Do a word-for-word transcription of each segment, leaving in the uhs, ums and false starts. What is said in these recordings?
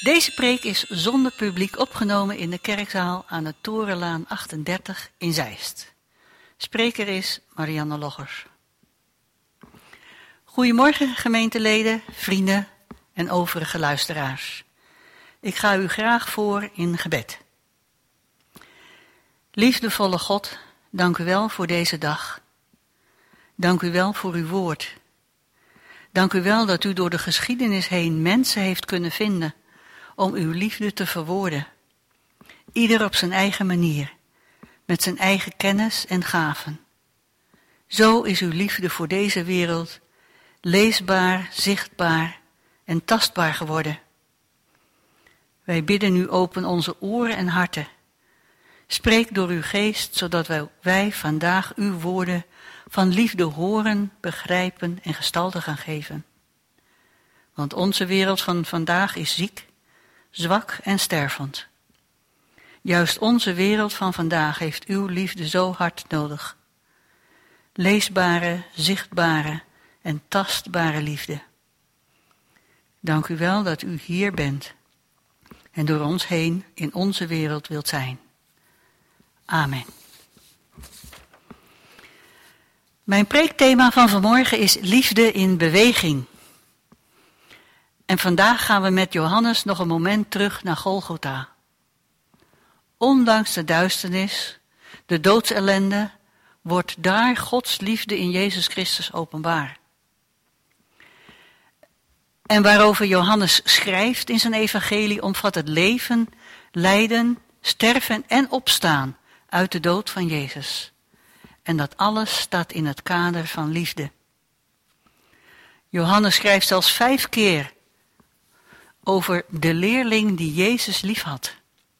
Deze preek is zonder publiek opgenomen in de kerkzaal aan de Torenlaan achtendertig in Zeist. Spreker is Marianne Loggers. Goedemorgen gemeenteleden, vrienden en overige luisteraars. Ik ga u graag voor in gebed. Liefdevolle God, dank u wel voor deze dag. Dank u wel voor uw woord. Dank u wel dat u door de geschiedenis heen mensen heeft kunnen vinden om uw liefde te verwoorden. Ieder op zijn eigen manier, met zijn eigen kennis en gaven. Zo is uw liefde voor deze wereld leesbaar, zichtbaar en tastbaar geworden. Wij bidden u open onze oren en harten. Spreek door uw geest, zodat wij, wij vandaag uw woorden van liefde horen, begrijpen en gestalte gaan geven. Want onze wereld van vandaag is ziek, zwak en stervend. Juist onze wereld van vandaag heeft uw liefde zo hard nodig. Leesbare, zichtbare en tastbare liefde. Dank u wel dat u hier bent en door ons heen in onze wereld wilt zijn. Amen. Mijn preekthema van vanmorgen is liefde in beweging. En vandaag gaan we met Johannes nog een moment terug naar Golgotha. Ondanks de duisternis, de doodsellende, wordt daar Gods liefde in Jezus Christus openbaar. En waarover Johannes schrijft in zijn evangelie omvat het leven, lijden, sterven en opstaan uit de dood van Jezus. En dat alles staat in het kader van liefde. Johannes schrijft zelfs vijf keer over de leerling die Jezus liefhad.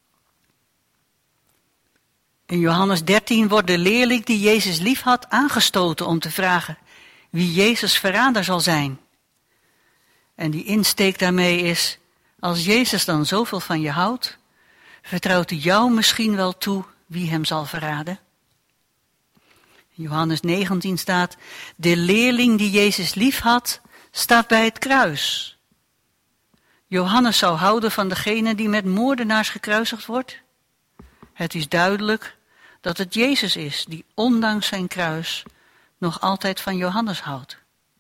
In Johannes dertien wordt de leerling die Jezus liefhad aangestoten om te vragen wie Jezus verrader zal zijn. En die insteek daarmee is, als Jezus dan zoveel van je houdt, vertrouwt hij jou misschien wel toe wie hem zal verraden. In Johannes negentien staat, de leerling die Jezus liefhad, staat bij het kruis. Johannes zou houden van degene die met moordenaars gekruisigd wordt. Het is duidelijk dat het Jezus is die ondanks zijn kruis nog altijd van Johannes houdt.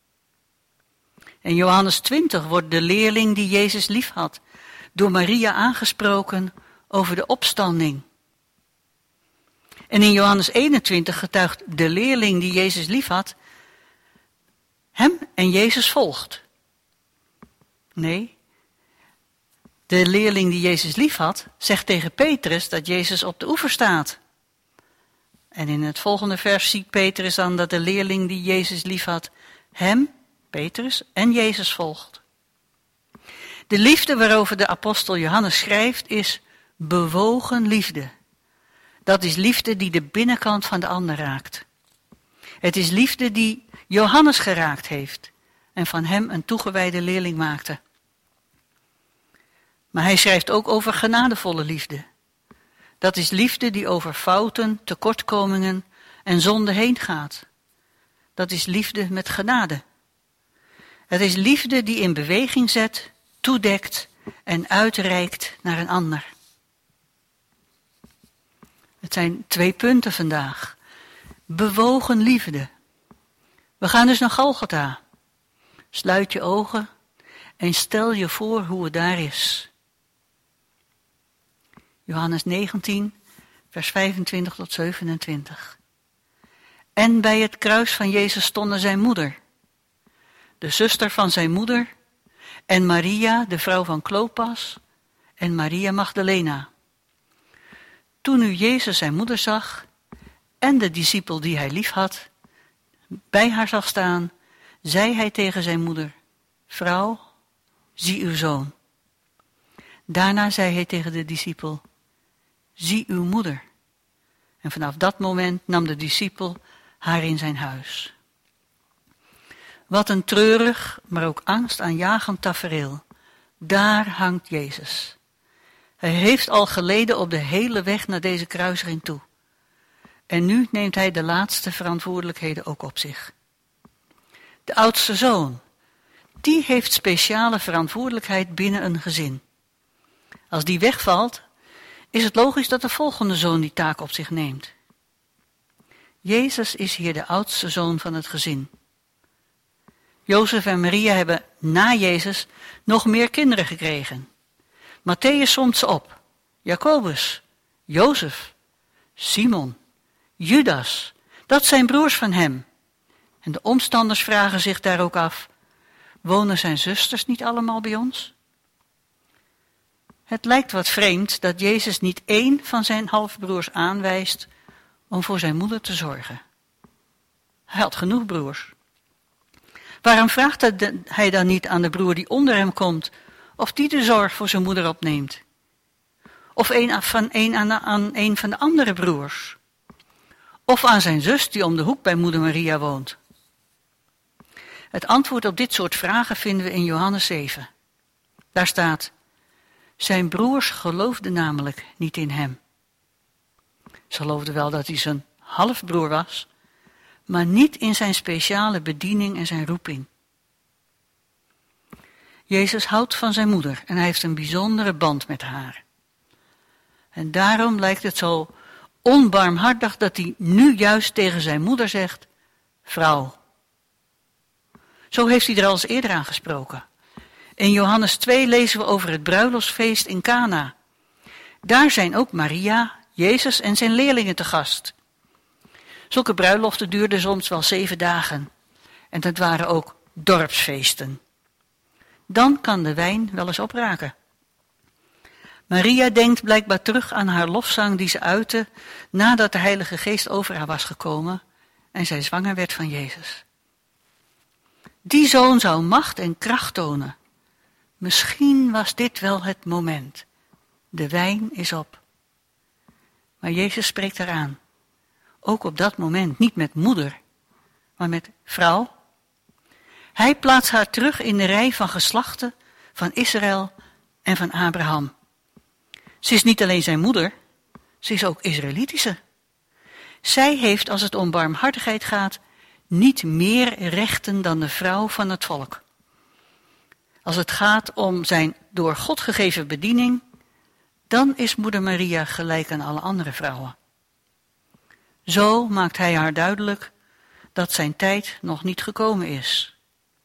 In Johannes twintig wordt de leerling die Jezus liefhad door Maria aangesproken over de opstanding. En in Johannes eenentwintig getuigt de leerling die Jezus liefhad hem en Jezus volgt. Nee, de leerling die Jezus liefhad zegt tegen Petrus dat Jezus op de oever staat. En in het volgende vers ziet Petrus dan dat de leerling die Jezus liefhad hem, Petrus en Jezus volgt. De liefde waarover de apostel Johannes schrijft is bewogen liefde. Dat is liefde die de binnenkant van de ander raakt. Het is liefde die Johannes geraakt heeft en van hem een toegewijde leerling maakte. Maar hij schrijft ook over genadevolle liefde. Dat is liefde die over fouten, tekortkomingen en zonde heen gaat. Dat is liefde met genade. Het is liefde die in beweging zet, toedekt en uitreikt naar een ander. Het zijn twee punten vandaag. Bewogen liefde. We gaan dus naar Golgotha. Sluit je ogen en stel je voor hoe het daar is. Johannes negentien, vers vijfentwintig tot zevenentwintig. En bij het kruis van Jezus stonden zijn moeder, de zuster van zijn moeder, en Maria, de vrouw van Klopas, en Maria Magdalena. Toen nu Jezus zijn moeder zag, en de discipel die hij liefhad, bij haar zag staan, zei hij tegen zijn moeder, vrouw, zie uw zoon. Daarna zei hij tegen de discipel, zie uw moeder. En vanaf dat moment nam de discipel haar in zijn huis. Wat een treurig, maar ook angstaanjagend tafereel. Daar hangt Jezus. Hij heeft al geleden op de hele weg naar deze kruisiging toe. En nu neemt hij de laatste verantwoordelijkheden ook op zich. De oudste zoon, die heeft speciale verantwoordelijkheid binnen een gezin. Als die wegvalt, is het logisch dat de volgende zoon die taak op zich neemt. Jezus is hier de oudste zoon van het gezin. Jozef en Maria hebben na Jezus nog meer kinderen gekregen. Mattheüs somt ze op. Jacobus, Jozef, Simon, Judas, dat zijn broers van hem. En de omstanders vragen zich daar ook af, wonen zijn zusters niet allemaal bij ons? Het lijkt wat vreemd dat Jezus niet één van zijn halfbroers aanwijst om voor zijn moeder te zorgen. Hij had genoeg broers. Waarom vraagt hij dan niet aan de broer die onder hem komt, of die de zorg voor zijn moeder opneemt? Of een van een aan, aan een van de andere broers? Of aan zijn zus die om de hoek bij moeder Maria woont? Het antwoord op dit soort vragen vinden we in Johannes zeven. Daar staat, zijn broers geloofden namelijk niet in hem. Ze geloofden wel dat hij zijn halfbroer was, maar niet in zijn speciale bediening en zijn roeping. Jezus houdt van zijn moeder en hij heeft een bijzondere band met haar. En daarom lijkt het zo onbarmhartig dat hij nu juist tegen zijn moeder zegt, vrouw. Zo heeft hij er al eens eerder aan gesproken. In Johannes twee lezen we over het bruiloftsfeest in Kana. Daar zijn ook Maria, Jezus en zijn leerlingen te gast. Zulke bruiloften duurden soms wel zeven dagen. En dat waren ook dorpsfeesten. Dan kan de wijn wel eens opraken. Maria denkt blijkbaar terug aan haar lofzang die ze uitte nadat de Heilige Geest over haar was gekomen en zij zwanger werd van Jezus. Die zoon zou macht en kracht tonen. Misschien was dit wel het moment. De wijn is op. Maar Jezus spreekt haar aan. Ook op dat moment niet met moeder, maar met vrouw. Hij plaatst haar terug in de rij van geslachten van Israël en van Abraham. Ze is niet alleen zijn moeder, ze is ook Israëlitische. Zij heeft, als het om barmhartigheid gaat, niet meer rechten dan de vrouw van het volk. Als het gaat om zijn door God gegeven bediening, dan is moeder Maria gelijk aan alle andere vrouwen. Zo maakt hij haar duidelijk dat zijn tijd nog niet gekomen is.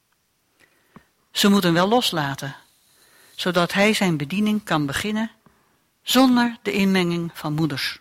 Ze moet hem wel loslaten, zodat hij zijn bediening kan beginnen zonder de inmenging van moeders.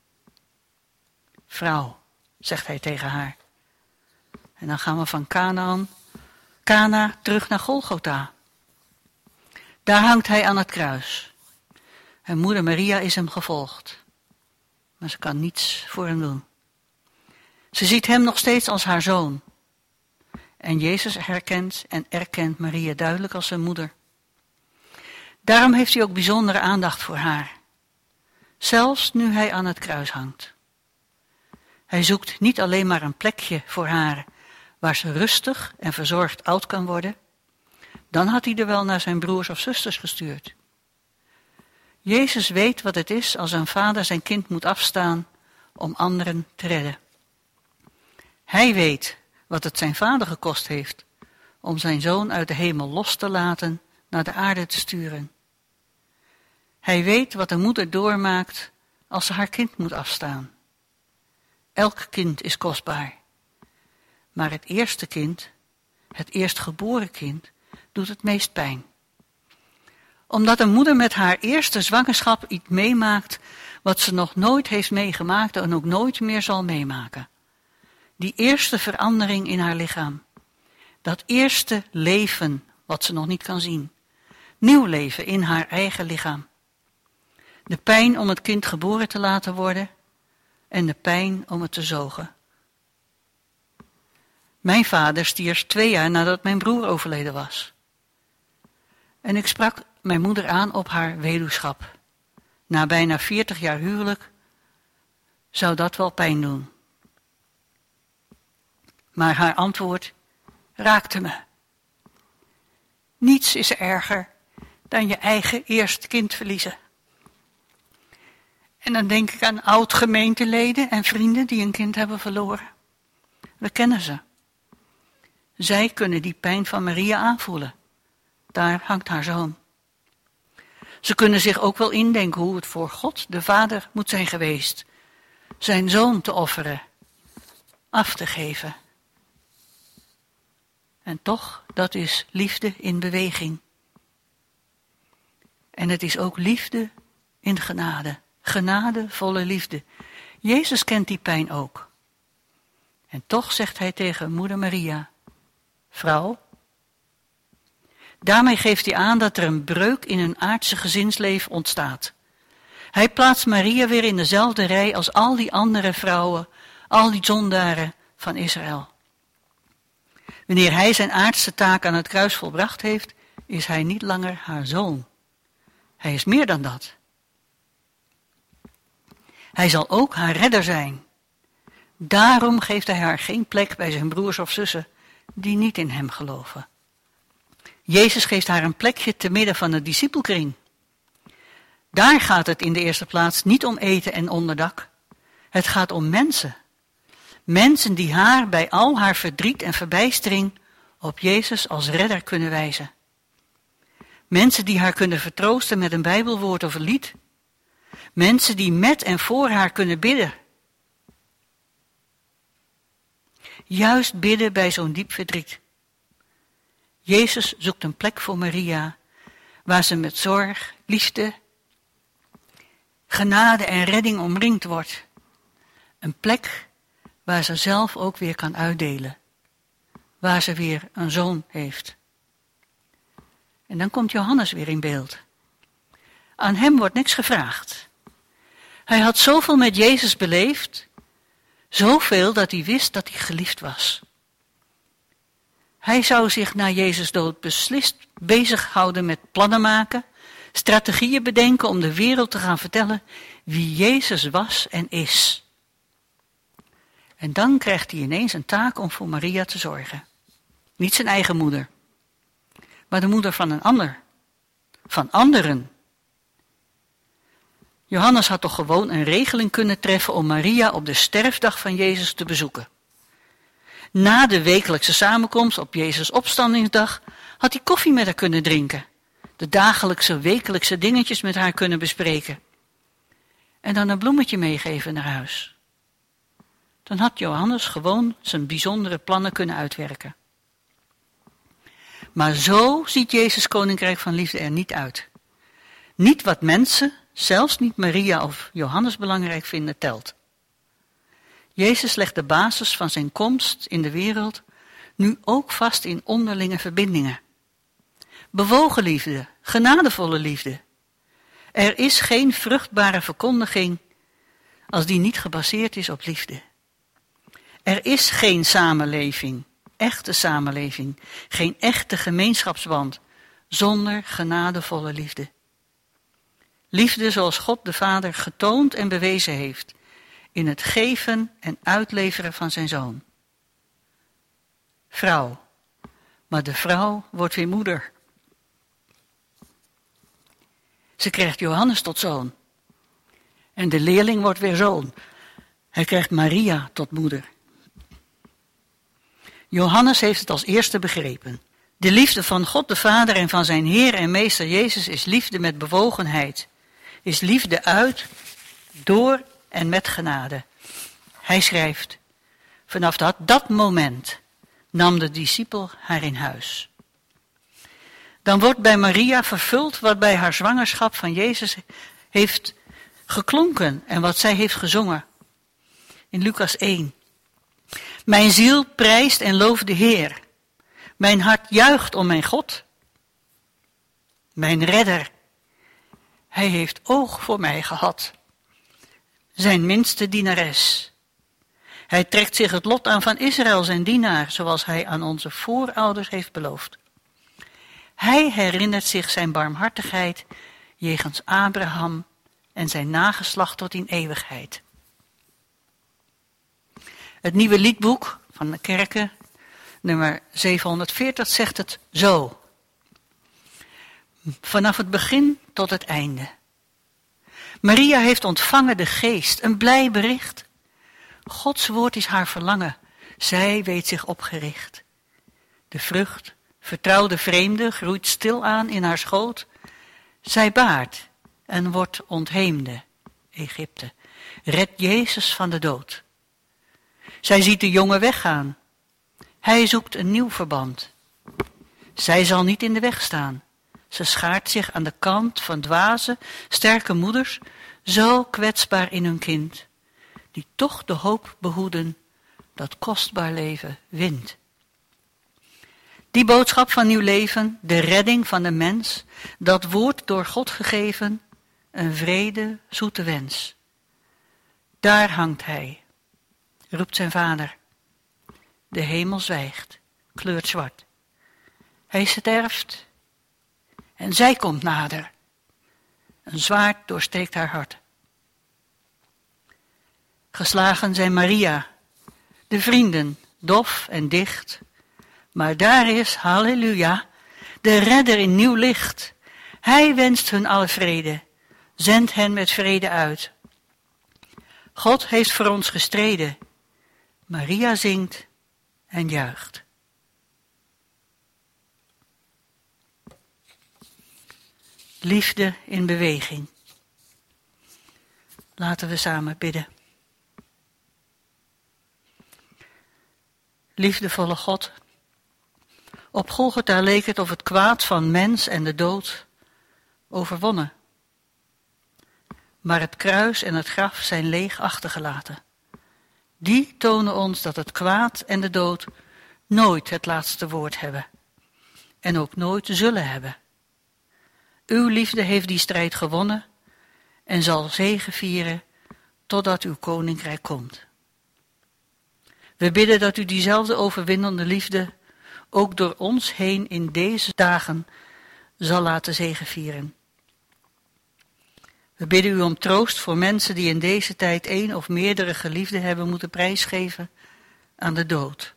Vrouw, zegt hij tegen haar. En dan gaan we van Kanaan, Kana terug naar Golgotha. Daar hangt hij aan het kruis. En moeder Maria is hem gevolgd. Maar ze kan niets voor hem doen. Ze ziet hem nog steeds als haar zoon. En Jezus herkent en erkent Maria duidelijk als zijn moeder. Daarom heeft hij ook bijzondere aandacht voor haar. Zelfs nu hij aan het kruis hangt. Hij zoekt niet alleen maar een plekje voor haar waar ze rustig en verzorgd oud kan worden. Dan had hij er wel naar zijn broers of zusters gestuurd. Jezus weet wat het is als een vader zijn kind moet afstaan om anderen te redden. Hij weet wat het zijn vader gekost heeft om zijn zoon uit de hemel los te laten naar de aarde te sturen. Hij weet wat een moeder doormaakt als ze haar kind moet afstaan. Elk kind is kostbaar. Maar het eerste kind, het eerstgeboren kind, doet het meest pijn. Omdat een moeder met haar eerste zwangerschap iets meemaakt wat ze nog nooit heeft meegemaakt en ook nooit meer zal meemaken. Die eerste verandering in haar lichaam. Dat eerste leven wat ze nog niet kan zien. Nieuw leven in haar eigen lichaam. De pijn om het kind geboren te laten worden en de pijn om het te zogen. Mijn vader stierf twee jaar nadat mijn broer overleden was. En ik sprak mijn moeder aan op haar weduwschap. Na bijna veertig jaar huwelijk zou dat wel pijn doen. Maar haar antwoord raakte me. Niets is erger dan je eigen eerste kind verliezen. En dan denk ik aan oud-gemeenteleden en vrienden die een kind hebben verloren. We kennen ze. Zij kunnen die pijn van Maria aanvoelen. Daar hangt haar zoon. Ze kunnen zich ook wel indenken hoe het voor God, de Vader, moet zijn geweest. Zijn zoon te offeren, af te geven. En toch, dat is liefde in beweging. En het is ook liefde in genade. Genadevolle liefde. Jezus kent die pijn ook. En toch zegt hij tegen moeder Maria, vrouw. Daarmee geeft hij aan dat er een breuk in hun aardse gezinsleven ontstaat. Hij plaatst Maria weer in dezelfde rij als al die andere vrouwen, al die zondaren van Israël. Wanneer hij zijn aardse taak aan het kruis volbracht heeft, is hij niet langer haar zoon. Hij is meer dan dat. Hij zal ook haar redder zijn. Daarom geeft hij haar geen plek bij zijn broers of zussen die niet in hem geloven. Jezus geeft haar een plekje te midden van de discipelkring. Daar gaat het in de eerste plaats niet om eten en onderdak. Het gaat om mensen. Mensen die haar bij al haar verdriet en verbijstering op Jezus als redder kunnen wijzen. Mensen die haar kunnen vertroosten met een Bijbelwoord of een lied. Mensen die met en voor haar kunnen bidden. Juist bidden bij zo'n diep verdriet. Jezus zoekt een plek voor Maria, waar ze met zorg, liefde, genade en redding omringd wordt. Een plek waar ze zelf ook weer kan uitdelen. Waar ze weer een zoon heeft. En dan komt Johannes weer in beeld. Aan hem wordt niks gevraagd. Hij had zoveel met Jezus beleefd, zoveel dat hij wist dat hij geliefd was. Hij zou zich na Jezus' dood beslist bezighouden met plannen maken, strategieën bedenken om de wereld te gaan vertellen wie Jezus was en is. En dan krijgt hij ineens een taak om voor Maria te zorgen. Niet zijn eigen moeder, maar de moeder van een ander, van anderen. Johannes had toch gewoon een regeling kunnen treffen om Maria op de sterfdag van Jezus te bezoeken. Na de wekelijkse samenkomst op Jezus' opstandingsdag had hij koffie met haar kunnen drinken. De dagelijkse, wekelijkse dingetjes met haar kunnen bespreken. En dan een bloemetje meegeven naar huis. Dan had Johannes gewoon zijn bijzondere plannen kunnen uitwerken. Maar zo ziet Jezus' koninkrijk van liefde er niet uit. Niet wat mensen, zelfs niet Maria of Johannes belangrijk vinden, telt. Jezus legt de basis van zijn komst in de wereld nu ook vast in onderlinge verbindingen. Bewogen liefde, genadevolle liefde. Er is geen vruchtbare verkondiging als die niet gebaseerd is op liefde. Er is geen samenleving, echte samenleving, geen echte gemeenschapsband zonder genadevolle liefde. Liefde zoals God de Vader getoond en bewezen heeft in het geven en uitleveren van zijn zoon. Vrouw, maar de vrouw wordt weer moeder. Ze krijgt Johannes tot zoon. En de leerling wordt weer zoon. Hij krijgt Maria tot moeder. Johannes heeft het als eerste begrepen. De liefde van God de Vader en van zijn Heer en Meester Jezus is liefde met bewogenheid. Is liefde uit, door en met genade. Hij schrijft, vanaf dat, dat moment nam de discipel haar in huis. Dan wordt bij Maria vervuld wat bij haar zwangerschap van Jezus heeft geklonken en wat zij heeft gezongen. In Lucas één. Mijn ziel prijst en looft de Heer. Mijn hart juicht om mijn God. Mijn redder. Hij heeft oog voor mij gehad. Zijn minste dienares. Hij trekt zich het lot aan van Israël, zijn dienaar, zoals hij aan onze voorouders heeft beloofd. Hij herinnert zich zijn barmhartigheid jegens Abraham en zijn nageslacht tot in eeuwigheid. Het nieuwe liedboek van de kerken, nummer zevenhonderdveertig, zegt het zo. Vanaf het begin tot het einde. Maria heeft ontvangen de geest, een blij bericht. Gods woord is haar verlangen, zij weet zich opgericht. De vrucht, vertrouwde vreemde, groeit stil aan in haar schoot. Zij baart en wordt ontheemde, Egypte. Red Jezus van de dood. Zij ziet de jongen weggaan. Hij zoekt een nieuw verband. Zij zal niet in de weg staan. Ze schaart zich aan de kant van dwaze, sterke moeders, zo kwetsbaar in hun kind, die toch de hoop behoeden dat kostbaar leven wint. Die boodschap van nieuw leven, de redding van de mens, dat woord door God gegeven, een vrede, zoete wens. Daar hangt hij, roept zijn vader. De hemel zwijgt, kleurt zwart. Hij sterft en zij komt nader. Een zwaard doorsteekt haar hart. Geslagen zijn Maria, de vrienden, dof en dicht. Maar daar is, halleluja, de redder in nieuw licht. Hij wenst hun alle vrede, zendt hen met vrede uit. God heeft voor ons gestreden. Maria zingt en juicht. Liefde in beweging. Laten we samen bidden. Liefdevolle God, op Golgotha leek het of het kwaad van mens en de dood overwonnen. Maar het kruis en het graf zijn leeg achtergelaten. Die tonen ons dat het kwaad en de dood nooit het laatste woord hebben. En ook nooit zullen hebben. Uw liefde heeft die strijd gewonnen en zal zegevieren totdat uw koninkrijk komt. We bidden dat u diezelfde overwinnende liefde ook door ons heen in deze dagen zal laten zegevieren. We bidden u om troost voor mensen die in deze tijd één of meerdere geliefden hebben moeten prijsgeven aan de dood.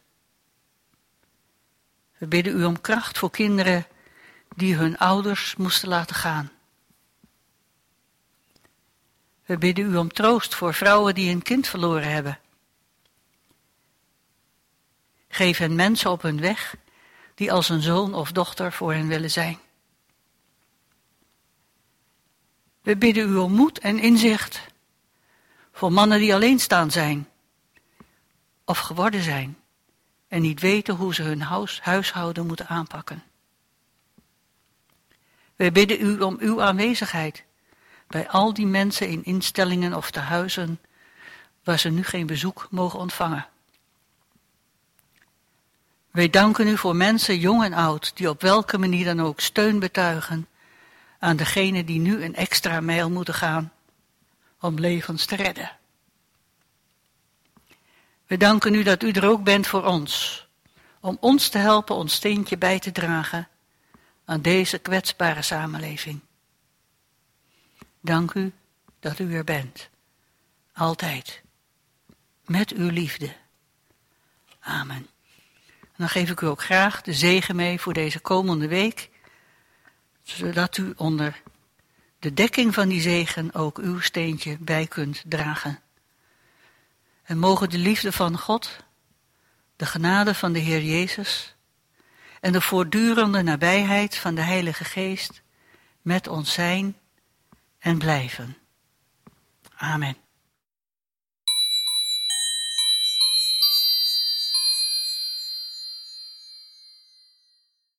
We bidden u om kracht voor kinderen die hun ouders moesten laten gaan. We bidden u om troost voor vrouwen die een kind verloren hebben. Geef hen mensen op hun weg die als een zoon of dochter voor hen willen zijn. We bidden u om moed en inzicht voor mannen die alleenstaan zijn of geworden zijn en niet weten hoe ze hun huis, huishouden moeten aanpakken. We bidden u om uw aanwezigheid bij al die mensen in instellingen of tehuizen waar ze nu geen bezoek mogen ontvangen. Wij danken u voor mensen, jong en oud, die op welke manier dan ook steun betuigen aan degenen die nu een extra mijl moeten gaan om levens te redden. We danken u dat u er ook bent voor ons, om ons te helpen ons steentje bij te dragen aan deze kwetsbare samenleving. Dank u dat u er bent, altijd, met uw liefde. Amen. En dan geef ik u ook graag de zegen mee voor deze komende week, zodat u onder de dekking van die zegen ook uw steentje bij kunt dragen. En mogen de liefde van God, de genade van de Heer Jezus en de voortdurende nabijheid van de Heilige Geest met ons zijn en blijven. Amen.